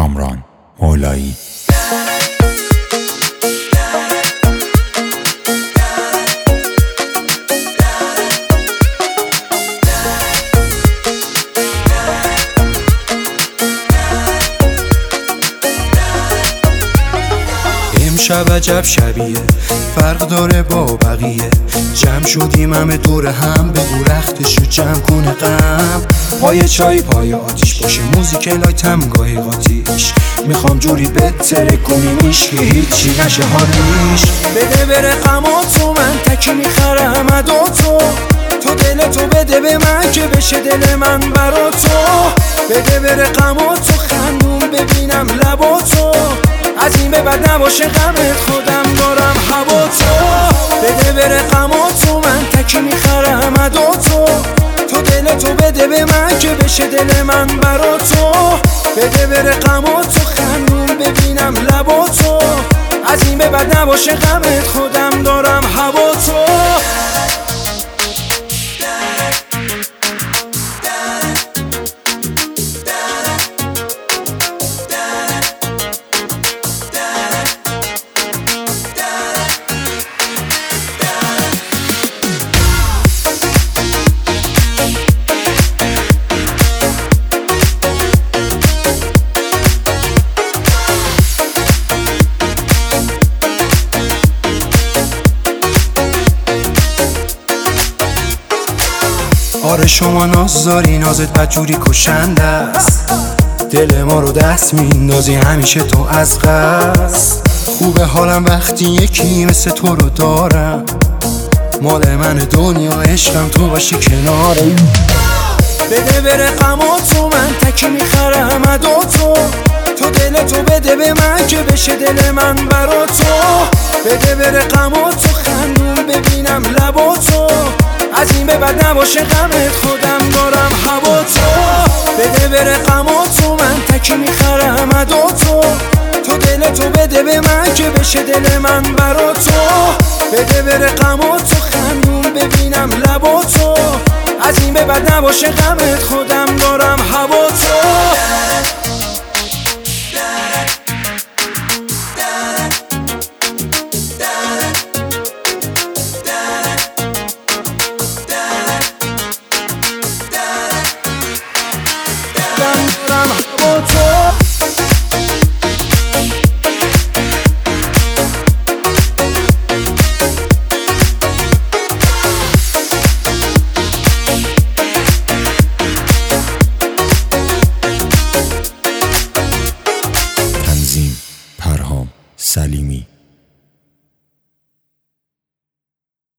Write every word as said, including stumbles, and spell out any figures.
کامران مولایی. امشب عجب شبیه، فرق داره با بقیه. جمع شدیم همه دور هم، بگو رختشو جمع کنه غم. پای چای پای آتیش باشه، موزیک لایتم گاهی قاتیش. میخوام جوری بتره کنیمیش که هیچی نشه حالیش. بده بره غماتو، من تکی میخرم اداتو. تو دلتو بده به من که بشه دل من برا تو. بده بره غماتو، خندون ببینم لباتو. از این به بعد نباشه غمت، خودم دارم هوا تو. بده بره غماتو، من تکی میخرم اداتو. تو دلتو بده به من که بشه دل من برا تو. بده بره غماتو، خندون ببینم لباتو. از این به بعد نباشه غمت، خودم دارم هوا تو. آره شما نازداری، نازت بدجوری کشنده است. دل ما رو دست میندازی همیشه تو از قصد. خوبه حالم وقتی یکی مثل تو رو دارم. مال من دنیا عشقم تو باشی کنارم. بده بره غماتو، من تکی میخرم اداتو. تو دلتو بده به من که بشه دل من برا تو. بده بره غماتو، خندون ببینم لباتو. از این به بعد نباشه غمت، خودم دارم هوا تو. بده بره غماتو، من تکی میخرم اداتو. تو دلتو بده به من که بشه دل من برا تو. بده بره غماتو، خندون ببینم لباتو. از این به بعد نباشه غمت، خودم دارم هوا تو. تنظیم پرهام سلیمی.